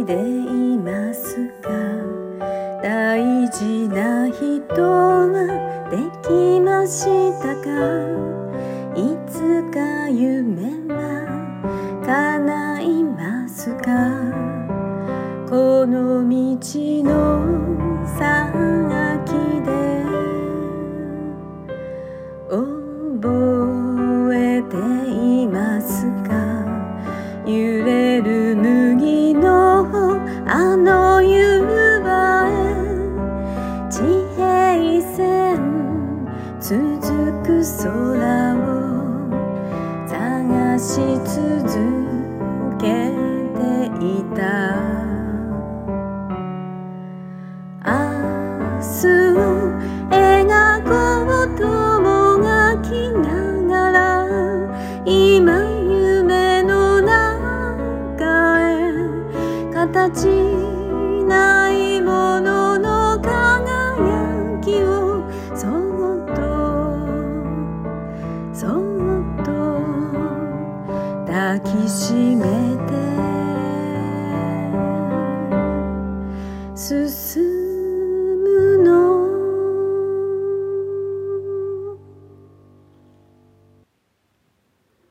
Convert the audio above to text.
でいますか。大事な人はできましたか。いつか夢は叶いますか。この道の先で覚えていますか。揺れる麦のあの夕映え、地平線続く空を探し続けていた。明日を描こうともがきながら、今夢の中へ形ないものの輝きをそっとそっと抱きしめて進む